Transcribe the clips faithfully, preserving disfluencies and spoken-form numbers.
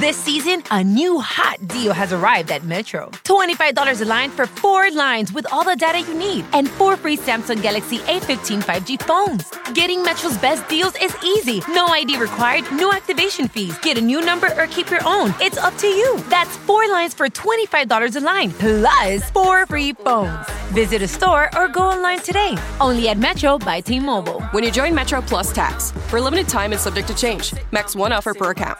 This season, a new hot deal has arrived at Metro. twenty-five dollars a line for four lines with all the data you need and four free Samsung Galaxy A fifteen five G phones. Getting Metro's best deals is easy. No I D required, no activation fees. Get a new number or keep your own. It's up to you. That's four lines for twenty-five dollars a line, plus four free phones. Visit a store or go online today. Only at Metro by T-Mobile. When you join Metro Plus Tax. For a limited time and subject to change. Max one offer per account.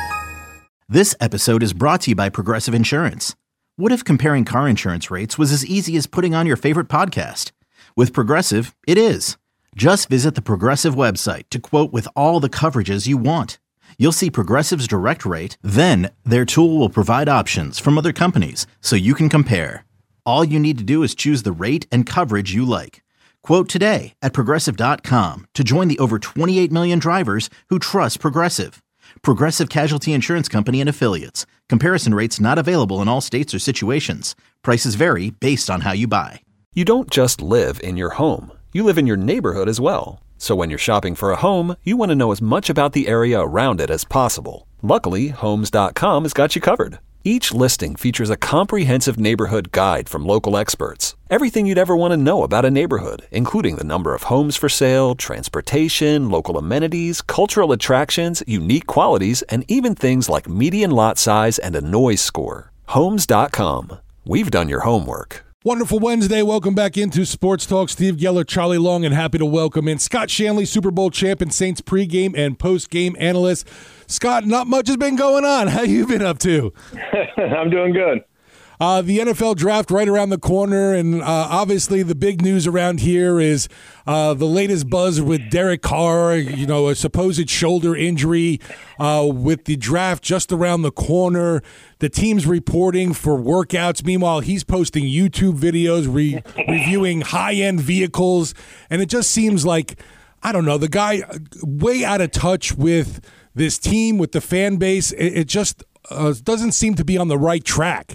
This episode is brought to you by Progressive Insurance. What if comparing car insurance rates was as easy as putting on your favorite podcast? With Progressive, it is. Just visit the Progressive website to quote with all the coverages you want. You'll see Progressive's direct rate, then their tool will provide options from other companies so you can compare. All you need to do is choose the rate and coverage you like. Quote today at Progressive dot com to join the over twenty-eight million drivers who trust Progressive. Progressive Casualty Insurance Company and Affiliates. Comparison rates not available in all states or situations. Prices vary based on how you buy. You don't just live in your home. You live in your neighborhood as well. So when you're shopping for a home, you want to know as much about the area around it as possible. Luckily, Homes dot com has got you covered. Each listing features a comprehensive neighborhood guide from local experts. Everything you'd ever want to know about a neighborhood, including the number of homes for sale, transportation, local amenities, cultural attractions, unique qualities, and even things like median lot size and a noise score. Homes dot com. We've done your homework. Wonderful Wednesday. Welcome back into Sports Talk. Steve Geller, Charlie Long, and happy to welcome in Scott Shanley, Super Bowl champ and Saints pregame and postgame analyst. Scott, not much has been going on. How you been up to? I'm doing good. Uh, the N F L draft right around the corner, and uh, obviously the big news around here is uh, the latest buzz with Derek Carr, you know, a supposed shoulder injury uh, with the draft just around the corner. The team's reporting for workouts. Meanwhile, he's posting YouTube videos re- reviewing high-end vehicles, and it just seems like, I don't know, the guy way out of touch with this team, with the fan base. It, it just uh, doesn't seem to be on the right track.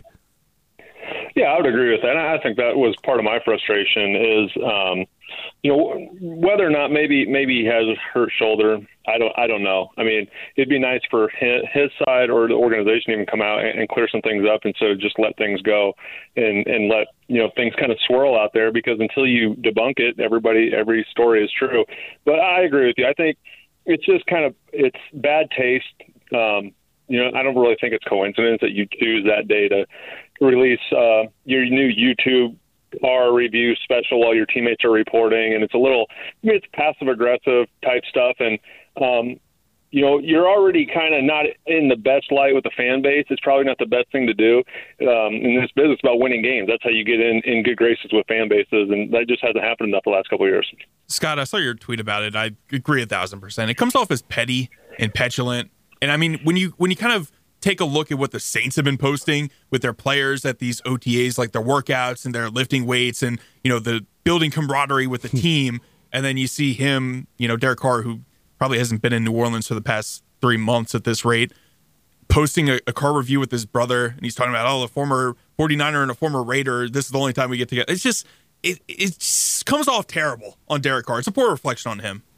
Yeah, I would agree with that. I think that was part of my frustration is, um, you know, whether or not maybe maybe he has a hurt shoulder. I don't I don't know. I mean, it'd be nice for his, his side or the organization to even come out and, and clear some things up instead of just let things go and, and let, you know, things kind of swirl out there, because until you debunk it, everybody every story is true. But I agree with you. I think it's just kind of it's bad taste. Um, you know, I don't really think it's coincidence that you choose that day to release uh, your new YouTube R review special while your teammates are reporting, and it's a little, I mean, it's passive aggressive type stuff, and um, you know, you're already kind of not in the best light with the fan base. It's probably not the best thing to do um, in this business about winning games. That's how you get in, in good graces with fan bases, and that just hasn't happened enough the last couple of years. Scott, I saw your tweet about it. I agree a thousand percent. It comes off as petty and petulant, and I mean, when you when you kind of take a look at what the Saints have been posting with their players at these O T As, like their workouts and their lifting weights and, you know, the building camaraderie with the team. And then you see him, you know, Derek Carr, who probably hasn't been in New Orleans for the past three months at this rate, posting a, a car review with his brother. And he's talking about, oh, a former forty-niner and a former Raider. This is the only time we get together. It's just, it, it just comes off terrible on Derek Carr. It's a poor reflection on him.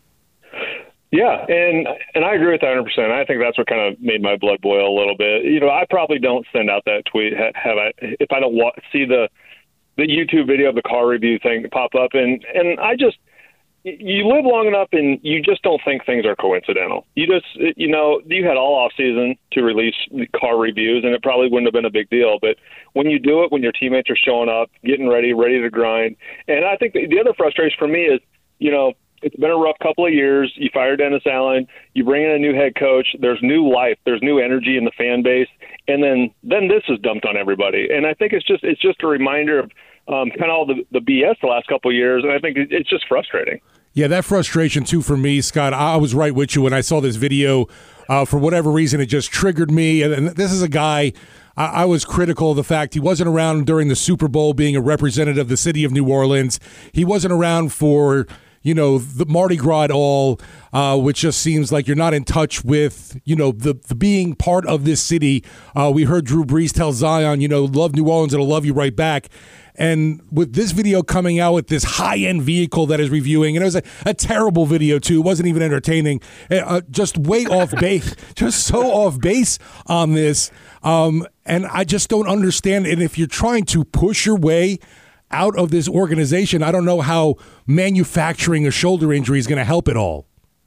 Yeah, and and I agree with that one hundred percent. I think that's what kind of made my blood boil a little bit. You know, I probably don't send out that tweet have I if I don't wa- see the the YouTube video of the car review thing pop up, and and I just you live long enough and you just don't think things are coincidental. You just you know you had all off season to release car reviews, and it probably wouldn't have been a big deal. But when you do it, when your teammates are showing up, getting ready, ready to grind, and I think the, the other frustration for me is, you know, it's been a rough couple of years. You fire Dennis Allen, you bring in a new head coach. There's new life, there's new energy in the fan base, and then then this is dumped on everybody. And I think it's just it's just a reminder of um, kind of all the, the B S the last couple of years. And I think it's just frustrating. Yeah, that frustration too for me, Scott. I was right with you when I saw this video. Uh, for whatever reason, it just triggered me. And, and this is a guy. I, I was critical of the fact he wasn't around during the Super Bowl, being a representative of the city of New Orleans. He wasn't around for, you know, the Mardi Gras at all, uh, which just seems like you're not in touch with, you know, the, the being part of this city. Uh, we heard Drew Brees tell Zion, you know, love New Orleans and I'll love you right back. And with this video coming out with this high-end vehicle that is reviewing, and it was a, a terrible video too. It wasn't even entertaining. Uh, just way off base, just so off base on this. Um, and I just don't understand. And if you're trying to push your way out of this organization, I don't know how manufacturing a shoulder injury is going to help at all.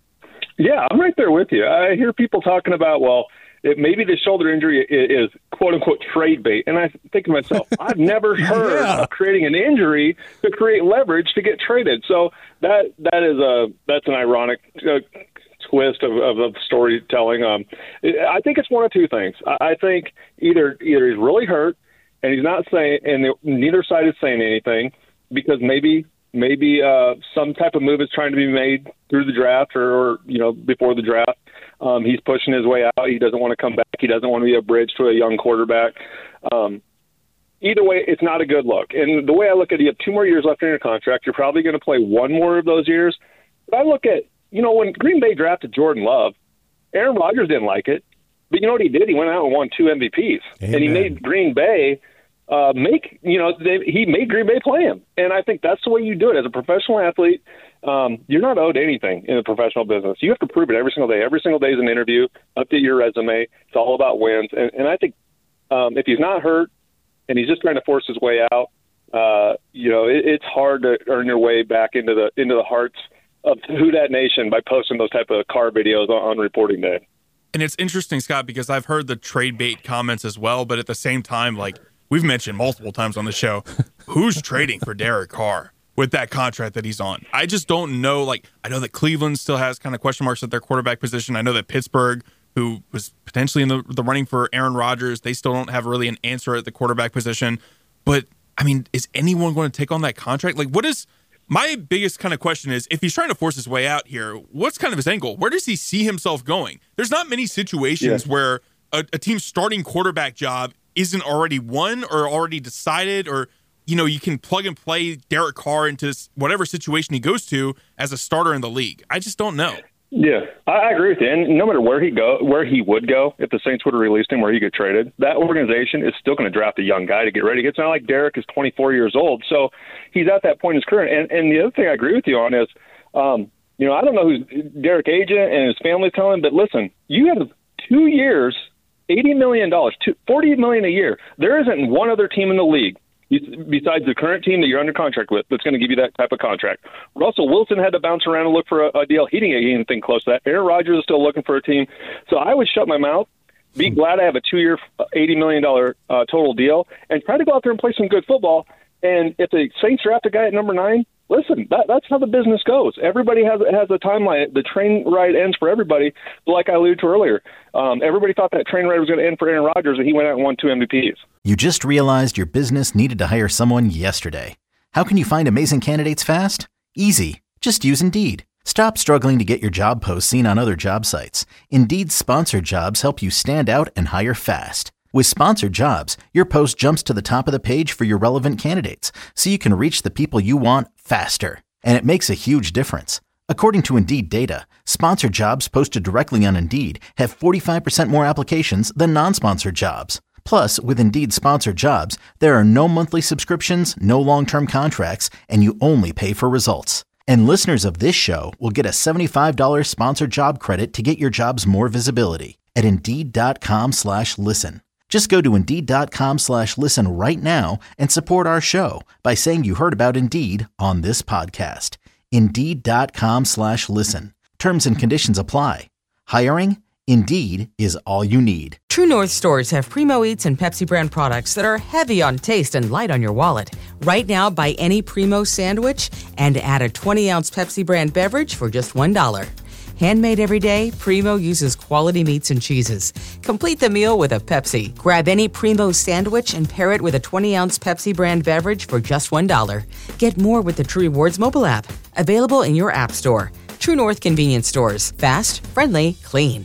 Yeah, I'm right there with you. I hear people talking about, well, it, maybe the shoulder injury is, is quote-unquote trade bait. And I think to myself, I've never heard yeah. of creating an injury to create leverage to get traded. So that that is a that's an ironic uh, twist of, of, of storytelling. Um, I think it's one of two things. I, I think either either he's really hurt and he's not saying, and neither side is saying anything, because maybe maybe uh, some type of move is trying to be made through the draft or, or you know before the draft. Um, he's pushing his way out. He doesn't want to come back. He doesn't want to be a bridge to a young quarterback. Um, either way, it's not a good look. And the way I look at it, you have two more years left in your contract. You're probably going to play one more of those years. But I look at, you know, when Green Bay drafted Jordan Love, Aaron Rodgers didn't like it. But you know what he did? He went out and won two M V Ps. Amen. And he made Green Bay uh, make, you know, they, he made Green Bay play him. And I think that's the way you do it. As a professional athlete, Um, you're not owed anything in the professional business. You have to prove it every single day. Every single day is an interview. Update your resume. It's all about wins. And, and I think um, if he's not hurt and he's just trying to force his way out, uh, you know, it, it's hard to earn your way back into the into the hearts of Who Dat Nation by posting those type of car videos on, on reporting day. And it's interesting, Scott, because I've heard the trade bait comments as well, but at the same time, like we've mentioned multiple times on the show, who's trading for Derek Carr with that contract that he's on? I just don't know. Like, I know that Cleveland still has kind of question marks at their quarterback position. I know that Pittsburgh, who was potentially in the, the running for Aaron Rodgers, they still don't have really an answer at the quarterback position. But, I mean, is anyone going to take on that contract? Like, what is my biggest kind of question is, if he's trying to force his way out here, what's kind of his angle? Where does he see himself going? There's not many situations yeah. where a, a team's starting quarterback job isn't already won or already decided, or you know, you can plug and play Derek Carr into whatever situation he goes to as a starter in the league. I just don't know. Yeah, I agree with you. And no matter where he go, where he would go, if the Saints would have released him, where he get traded, that organization is still going to draft a young guy to get ready. It's not like Derek is twenty-four years old, so he's at that point in his career. And and the other thing I agree with you on is, um, you know, I don't know who's Derek agent and his family telling, but listen, you have two years, eighty million dollars, forty million dollars a year. There isn't one other team in the league besides the current team that you're under contract with that's going to give you that type of contract. Russell Wilson had to bounce around and look for a, a deal. He didn't get anything close to that. Aaron Rodgers is still looking for a team. So I would shut my mouth, be glad I have a two-year, eighty million dollars uh, total deal, and try to go out there and play some good football. And if the Saints draft a guy at number nine, listen, that, that's how the business goes. Everybody has has a timeline. The train ride ends for everybody. But like I alluded to earlier, um, everybody thought that train ride was going to end for Aaron Rodgers, and he went out and won two M V Ps. You just realized your business needed to hire someone yesterday. How can you find amazing candidates fast? Easy. Just use Indeed. Stop struggling to get your job posts seen on other job sites. Indeed's sponsored jobs help you stand out and hire fast. With sponsored jobs, your post jumps to the top of the page for your relevant candidates, so you can reach the people you want faster. And it makes a huge difference. According to Indeed data, sponsored jobs posted directly on Indeed have forty-five percent more applications than non-sponsored jobs. Plus, with Indeed sponsored jobs, there are no monthly subscriptions, no long-term contracts, and you only pay for results. And listeners of this show will get a seventy-five dollars sponsored job credit to get your jobs more visibility at Indeed.com slash listen. Just go to Indeed.com slash listen right now and support our show by saying you heard about Indeed on this podcast. Indeed.com slash listen. Terms and conditions apply. Hiring? Indeed is all you need. True North stores have Primo Eats and Pepsi brand products that are heavy on taste and light on your wallet. Right now, buy any Primo sandwich and add a twenty-ounce Pepsi brand beverage for just one dollar. Handmade every day, Primo uses quality meats and cheeses. Complete the meal with a Pepsi. Grab any Primo sandwich and pair it with a twenty-ounce Pepsi brand beverage for just one dollar. Get more with the True Rewards mobile app. Available in your app store. True North convenience stores. Fast, friendly, clean.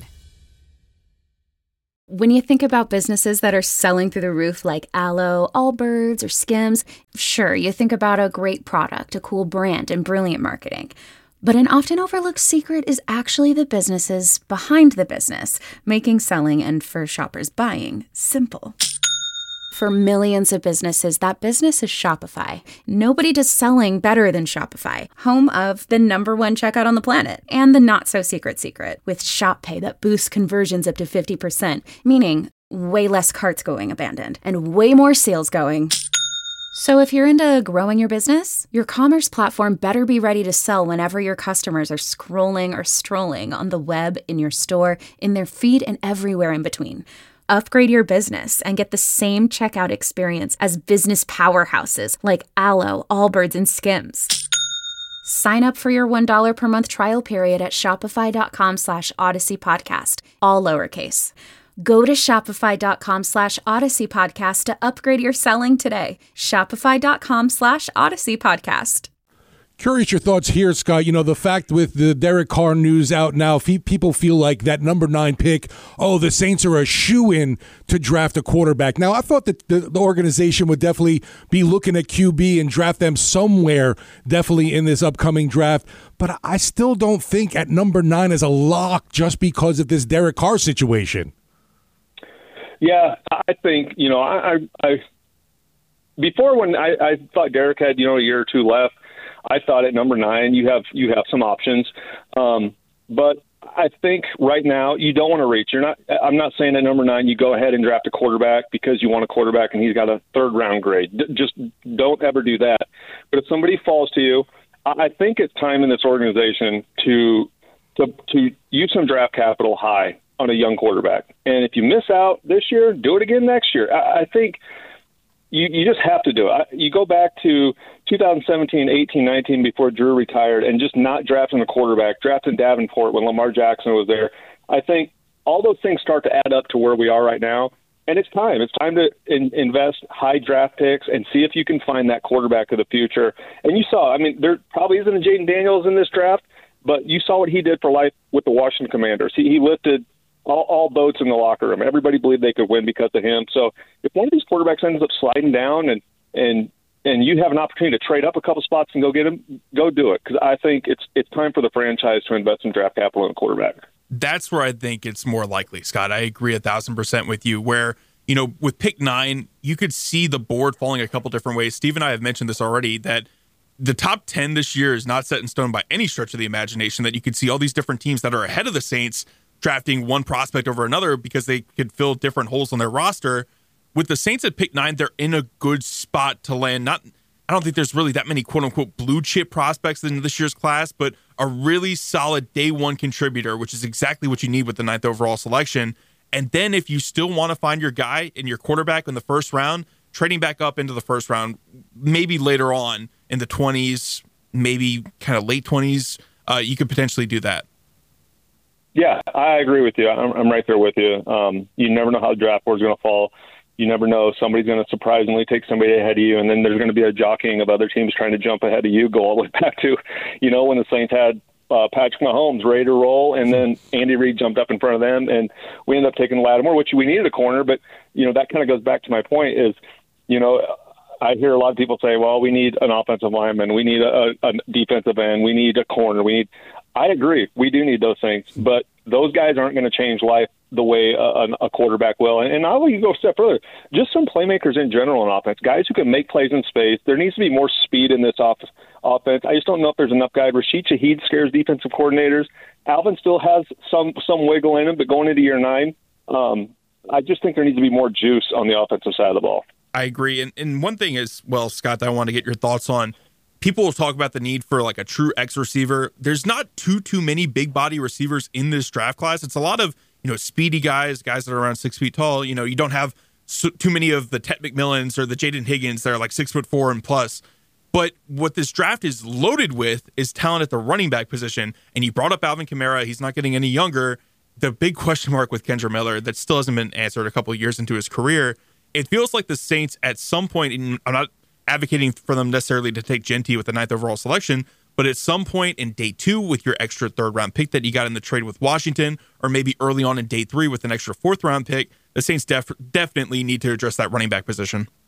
When you think about businesses that are selling through the roof like Aloe, Allbirds, or Skims, sure, you think about a great product, a cool brand, and brilliant marketing. But an often overlooked secret is actually the businesses behind the business, making selling and for shoppers buying simple. For millions of businesses, that business is Shopify. Nobody does selling better than Shopify, home of the number one checkout on the planet and the not-so-secret secret with Shop Pay that boosts conversions up to fifty percent, meaning way less carts going abandoned and way more sales going. So if you're into growing your business, your commerce platform better be ready to sell whenever your customers are scrolling or strolling on the web, in your store, in their feed, and everywhere in between. Upgrade your business and get the same checkout experience as business powerhouses like Alo, Allbirds, and Skims. Sign up for your one dollar per month trial period at shopify.com slash Odyssey Podcast, all lowercase. Go to shopify.com slash Odyssey Podcast to upgrade your selling today. Shopify.com slash Odyssey Podcast. Curious your thoughts here, Scott. You know, the fact with the Derek Carr news out now, fe- people feel like that number nine pick, oh, the Saints are a shoo-in to draft a quarterback. Now, I thought that the, the organization would definitely be looking at Q B and draft them somewhere, definitely in this upcoming draft. But I still don't think at number nine is a lock just because of this Derek Carr situation. Yeah, I think, you know, I, I, I before when I, I thought Derek had, you know, a year or two left, I thought at number nine you have you have some options, um, but I think right now you don't want to reach. You're not. I'm not saying at number nine you go ahead and draft a quarterback because you want a quarterback and he's got a third round grade. D- just don't ever do that. But if somebody falls to you, I think it's time in this organization to to to use some draft capital high on a young quarterback. And if you miss out this year, do it again next year. I, I think. You, you just have to do it. You go back to two thousand seventeen, eighteen, nineteen before Drew retired and just not drafting a quarterback, drafting Davenport when Lamar Jackson was there. I think all those things start to add up to where we are right now. And it's time. It's time to in, invest high draft picks and see if you can find that quarterback of the future. And you saw, I mean, there probably isn't a Jaden Daniels in this draft, but you saw what he did for life with the Washington Commanders. He, he lifted All, all boats in the locker room. Everybody believed they could win because of him. So if one of these quarterbacks ends up sliding down and and and you have an opportunity to trade up a couple spots and go get him, go do it. Because I think it's it's time for the franchise to invest in draft capital in a quarterback. That's where I think it's more likely, Scott. I agree a thousand percent with you. Where, you know, with pick nine, you could see the board falling a couple different ways. Steve and I have mentioned this already, that the top ten this year is not set in stone by any stretch of the imagination, that you could see all these different teams that are ahead of the Saints drafting one prospect over another because they could fill different holes on their roster. With the Saints at pick nine, they're in a good spot to land. Not, I don't think there's really that many quote unquote blue chip prospects in this year's class, but a really solid day one contributor, which is exactly what you need with the ninth overall selection. And then if you still want to find your guy and your quarterback in the first round, trading back up into the first round, maybe later on in the twenties, maybe kind of late twenties, uh, you could potentially do that. Yeah, I agree with you. I'm, I'm right there with you. Um, you never know how the draft board is going to fall. You never know. Somebody's going to surprisingly take somebody ahead of you, and then there's going to be a jockeying of other teams trying to jump ahead of you, go all the way back to, you know, when the Saints had uh, Patrick Mahomes ready to roll, and then Andy Reid jumped up in front of them, and we ended up taking Lattimore, which we needed a corner. But, you know, that kind of goes back to my point is, you know, I hear a lot of people say, well, we need an offensive lineman, we need a, a defensive end, we need a corner, we need – I agree. We do need those things, but those guys aren't going to change life the way a, a quarterback will. And, and I'll even go a step further. Just some playmakers in general in offense, guys who can make plays in space. There needs to be more speed in this off, offense. I just don't know if there's enough guys. Rashid Shaheed scares defensive coordinators. Alvin still has some some wiggle in him, but going into year nine, um, I just think there needs to be more juice on the offensive side of the ball. I agree. And, and one thing is, well, Scott, that I want to get your thoughts on. People will talk about the need for like a true X receiver. There's not too, too many big body receivers in this draft class. It's a lot of, you know, speedy guys, guys that are around six feet tall. You know, you don't have so, too many of the Ted McMillans or the Jaden Higgins that are like six foot four and plus. But what this draft is loaded with is talent at the running back position. And you brought up Alvin Kamara. He's not getting any younger. The big question mark with Kendre Miller that still hasn't been answered a couple of years into his career. It feels like the Saints at some point, and I'm not advocating for them necessarily to take Genty with the ninth overall selection, but at some point in day two with your extra third round pick that you got in the trade with Washington, or maybe early on in day three with an extra fourth round pick, the Saints def- definitely need to address that running back position.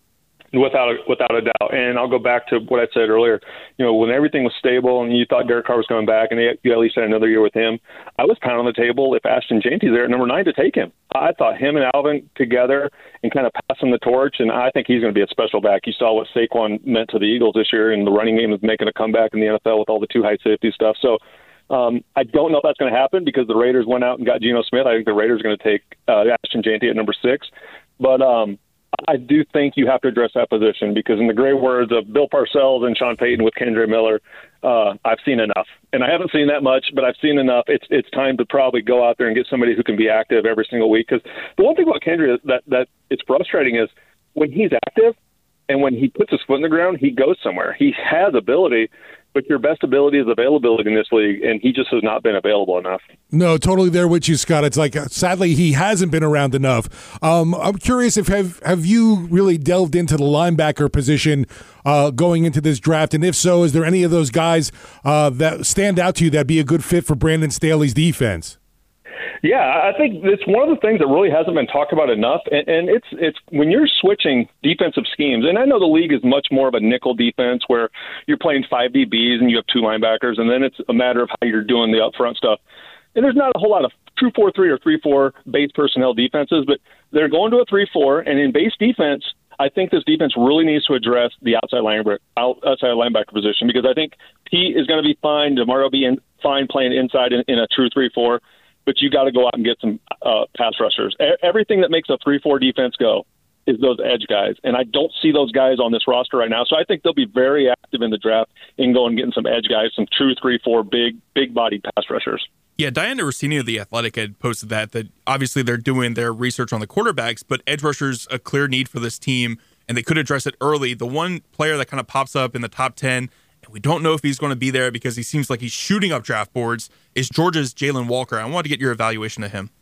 without a, without a doubt. And I'll go back to what I said earlier. You know, when everything was stable and you thought Derek Carr was coming back and they, you at least had another year with him, I was pounding on the table if Ashton Jeanty's there at number nine to take him. I thought him and Alvin together and kind of passing the torch, and I think he's going to be a special back. You saw what Saquon meant to the Eagles this year, and the running game is making a comeback in the N F L with all the two high safety stuff. So um, I don't know if that's going to happen because the Raiders went out and got Geno Smith. I think the Raiders are going to take uh, Ashton Jeanty at number six. But um, I do think you have to address that position because in the great words of Bill Parcells and Sean Payton with Kendre Miller, uh, I've seen enough. And I haven't seen that much, but I've seen enough. It's it's time to probably go out there and get somebody who can be active every single week. Because the one thing about Kendre that, that it's frustrating is when he's active and when he puts his foot in the ground, he goes somewhere. He has ability, but your best ability is availability in this league, and he just has not been available enough. No, totally there with you, Scott. It's like, uh, sadly, he hasn't been around enough. Um, I'm curious if have have you really delved into the linebacker position uh, going into this draft? And if so, is there any of those guys uh, that stand out to you that'd be a good fit for Brandon Staley's defense? Yeah, I think it's one of the things that really hasn't been talked about enough, and, and it's it's when you're switching defensive schemes, and I know the league is much more of a nickel defense where you're playing five D Bs and you have two linebackers, and then it's a matter of how you're doing the upfront stuff. And there's not a whole lot of true four three or three four base personnel defenses, but they're going to a three four, and in base defense, I think this defense really needs to address the outside linebacker, outside linebacker position because I think Pete is going to be fine, DeMar will be in, fine playing inside in, in a true three four. But you got to go out and get some uh, pass rushers. E- everything that makes a three four defense go is those edge guys. And I don't see those guys on this roster right now. So I think they'll be very active in the draft and going and getting some edge guys, some true three four big, big-bodied pass rushers. Yeah, Diana Rossini of The Athletic had posted that, that obviously they're doing their research on the quarterbacks, but edge rushers a clear need for this team, and they could address it early. The one player that kind of pops up in the top ten, and we don't know if he's going to be there because he seems like he's shooting up draft boards, is Georgia's Jalen Walker. I wanted to get your evaluation of him.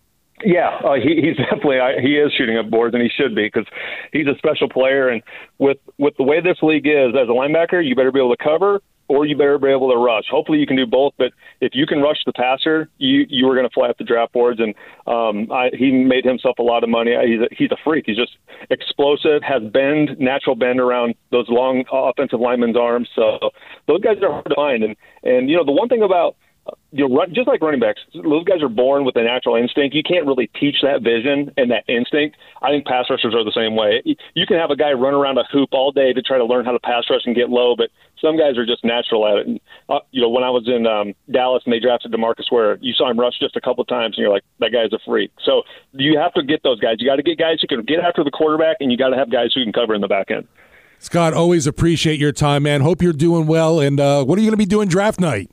Yeah, uh, he, he's definitely I, he is shooting up boards, and he should be because he's a special player. And with with the way this league is, as a linebacker, you better be able to cover or you better be able to rush. Hopefully, you can do both. But if you can rush the passer, you you are going to fly up the draft boards. And um, I, he made himself a lot of money. He's a, he's a freak. He's just explosive, has bend, natural bend around those long offensive linemen's arms. So those guys are hard to find. And and you know the one thing about you know, just like running backs, those guys are born with a natural instinct. You can't really teach that vision and that instinct. I think pass rushers are the same way. You can have a guy run around a hoop all day to try to learn how to pass rush and get low, but some guys are just natural at it. And, uh, you know, when I was in um, Dallas and they drafted DeMarcus Ware, you saw him rush just a couple of times, and you're like, that guy's a freak. So you have to get those guys. You got to get guys who can get after the quarterback, and you got to have guys who can cover in the back end. Scott, always appreciate your time, man. Hope you're doing well. And uh, what are you going to be doing draft night?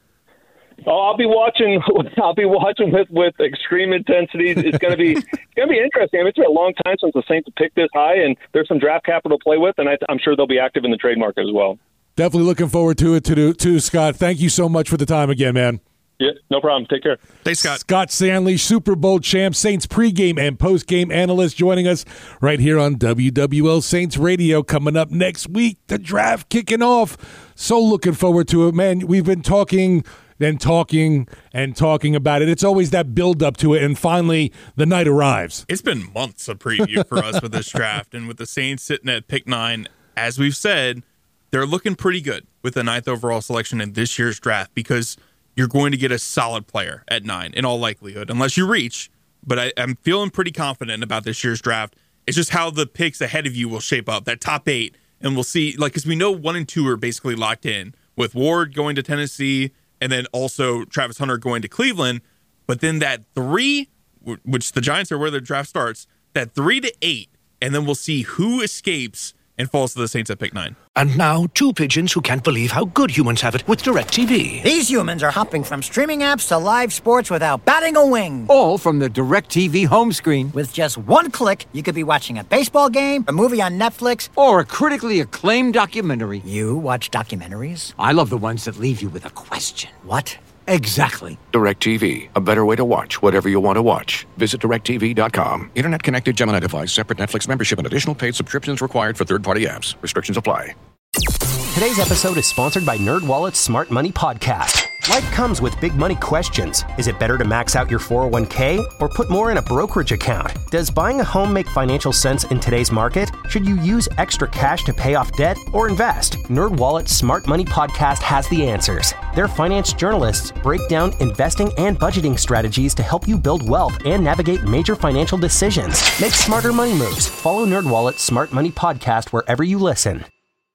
Oh, I'll be watching. I'll be watching with, with extreme intensity. It's going to be it's going to be interesting. I mean, it's been a long time since the Saints have picked this high, and there's some draft capital to play with, and I, I'm sure they'll be active in the trade market as well. Definitely looking forward to it too, too, Scott. Thank you so much for the time again, man. Yeah, no problem. Take care. Thanks, Scott. Scott Stanley, Super Bowl champ, Saints pregame and postgame analyst, joining us right here on W W L Saints Radio. Coming up next week, the draft kicking off. So looking forward to it, man. We've been talking and talking and talking about it. It's always that build up to it, and finally the night arrives. It's been months of preview for us with this draft, and with the Saints sitting at pick nine, as we've said, they're looking pretty good with the ninth overall selection in this year's draft because you're going to get a solid player at nine in all likelihood, unless you reach. But I, I'm feeling pretty confident about this year's draft. It's just how the picks ahead of you will shape up, that top eight, and we'll see, like, because we know one and two are basically locked in, with Ward going to Tennessee and then also Travis Hunter going to Cleveland. But then that three, which the Giants are where the draft starts, that three to eight, and then we'll see who escapes and falls to the Saints at pick nine. And now, two pigeons who can't believe how good humans have it with DirecTV. These humans are hopping from streaming apps to live sports without batting a wing. All from the DirecTV home screen. With just one click, you could be watching a baseball game, a movie on Netflix, or a critically acclaimed documentary. You watch documentaries? I love the ones that leave you with a question. What? Exactly. DirecTV, a better way to watch whatever you want to watch. Visit direct T V dot com. Internet connected Gemini device, separate Netflix membership, and additional paid subscriptions required for third-party apps. Restrictions apply. Today's episode is sponsored by NerdWallet's Smart Money Podcast. Life comes with big money questions. Is it better to max out your four oh one k or put more in a brokerage account? Does buying a home make financial sense in today's market? Should you use extra cash to pay off debt or invest? NerdWallet's Smart Money Podcast has the answers. Their finance journalists break down investing and budgeting strategies to help you build wealth and navigate major financial decisions. Make smarter money moves. Follow NerdWallet's Smart Money Podcast wherever you listen.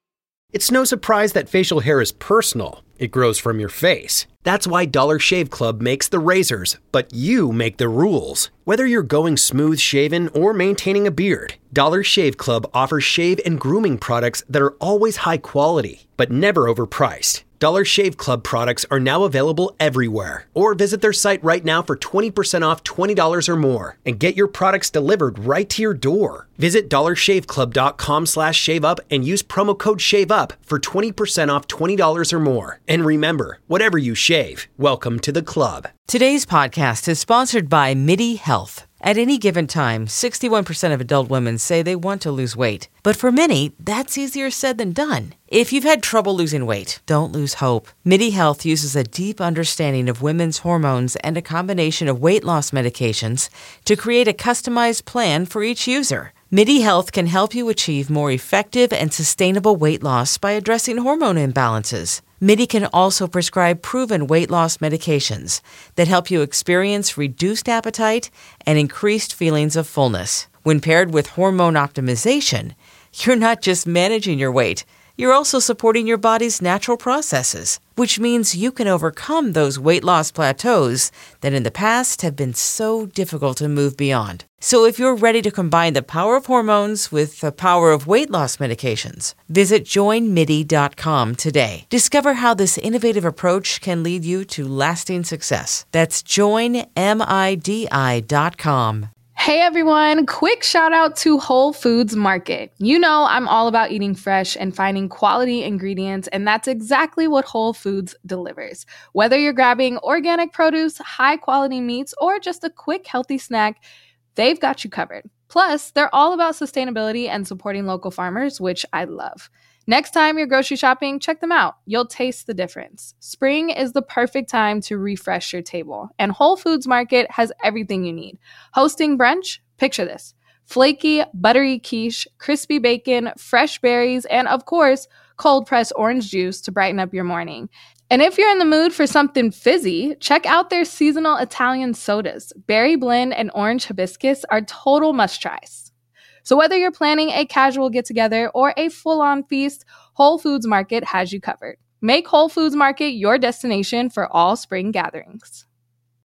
It's no surprise that facial hair is personal. It grows from your face. That's why Dollar Shave Club makes the razors, but you make the rules. Whether you're going smooth shaven or maintaining a beard, Dollar Shave Club offers shave and grooming products that are always high quality, but never overpriced. Dollar Shave Club products are now available everywhere. Or visit their site right now for twenty percent off twenty dollars or more and get your products delivered right to your door. Visit dollar shave club dot com slash shave up and use promo code SHAVEUP for twenty percent off twenty dollars or more. And remember, whatever you shave, welcome to the club. Today's podcast is sponsored by MIDI Health. At any given time, sixty-one percent of adult women say they want to lose weight. But for many, that's easier said than done. If you've had trouble losing weight, don't lose hope. MIDI Health uses a deep understanding of women's hormones and a combination of weight loss medications to create a customized plan for each user. MIDI Health can help you achieve more effective and sustainable weight loss by addressing hormone imbalances. MIDI can also prescribe proven weight loss medications that help you experience reduced appetite and increased feelings of fullness. When paired with hormone optimization, you're not just managing your weight, you're also supporting your body's natural processes, which means you can overcome those weight loss plateaus that in the past have been so difficult to move beyond. So if you're ready to combine the power of hormones with the power of weight loss medications, visit join midi dot com today. Discover how this innovative approach can lead you to lasting success. That's join midi dot com. Hey everyone, quick shout out to Whole Foods Market. You know I'm all about eating fresh and finding quality ingredients, and that's exactly what Whole Foods delivers. Whether you're grabbing organic produce, high quality meats, or just a quick healthy snack, they've got you covered. Plus, they're all about sustainability and supporting local farmers, which I love. Next time you're grocery shopping, check them out. You'll taste the difference. Spring is the perfect time to refresh your table, and Whole Foods Market has everything you need. Hosting brunch? Picture this. Flaky, buttery quiche, crispy bacon, fresh berries, and of course, cold-pressed orange juice to brighten up your morning. And if you're in the mood for something fizzy, check out their seasonal Italian sodas. Berry blend and orange hibiscus are total must-tries. So whether you're planning a casual get-together or a full-on feast, Whole Foods Market has you covered. Make Whole Foods Market your destination for all spring gatherings.